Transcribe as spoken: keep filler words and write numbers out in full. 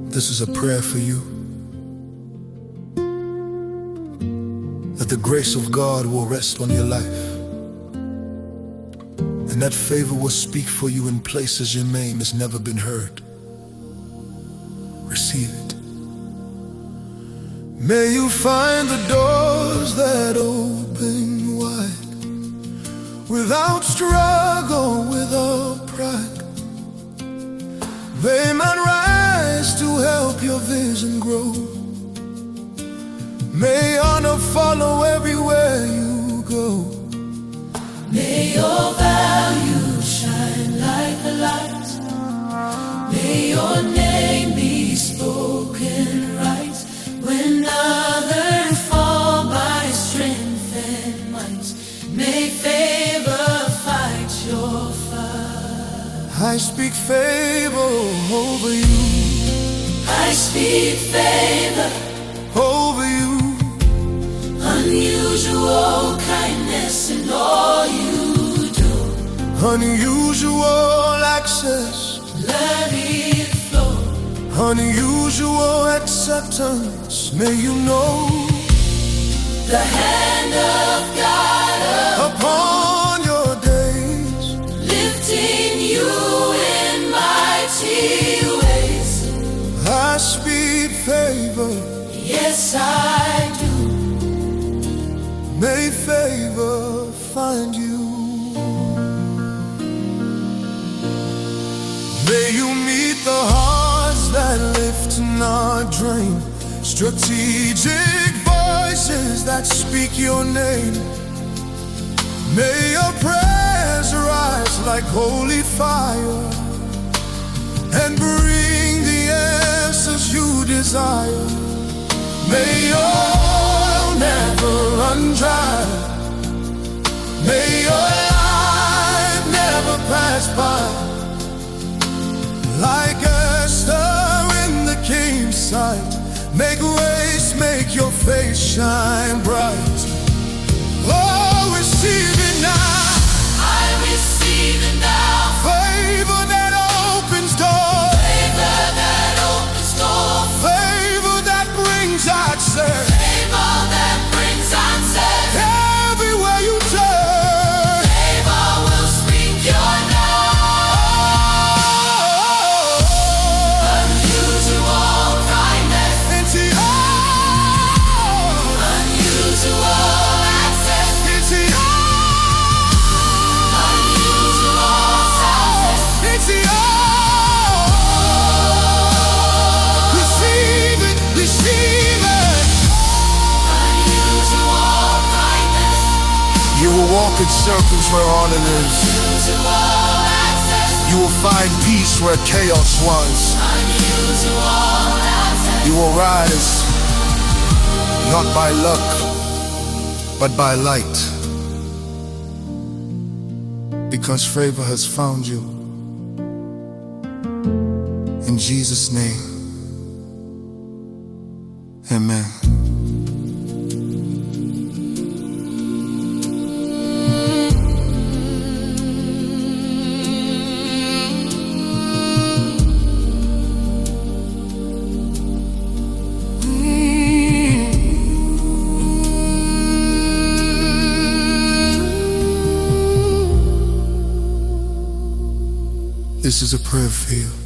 This is a prayer for you, that the grace of God will rest on your life, and that favor will speak for you in places your name has never been heard. Receive it. May you find the doors that open wide, without struggle, without pride. They might rise to help your vision grow. May honor follow everywhere you go. May your value shine like the light. May your name be spoken right. When others fall by strength and might, may favor fight your fight. I speak favor over you. I speak favor over you. Unusual kindness in all you do. Unusual access, let it flow. Unusual acceptance, may you know the hand of God upon your days, lifting you in mighty ways. I speak favor, yes I do. May favor find you. May you meet the hearts that lift and not drain, strategic voices that speak your name. May your prayers rise like holy fire and bring the answers you desire. May your oil never run dry. May your life never pass by. Like Esther in the king's sight, make ways, make your face shine bright. Oh, receive it now. I receive it now. Favor that opens doors. Favor that opens doors. Favor that brings access. Favor that brings access. Everywhere you turn, favor will speak your name. Unusual kindness. into your, Unusual access. into your, Unusual access. into your. Receive it, receive it. Unusual kindness. You will walk in circles where honor lives. Unusual access. You will find peace where chaos was. Unusual access. You will rise, not by luck, but by light. Because favor has found you. In Jesus' name, amen. This is a prayer for you.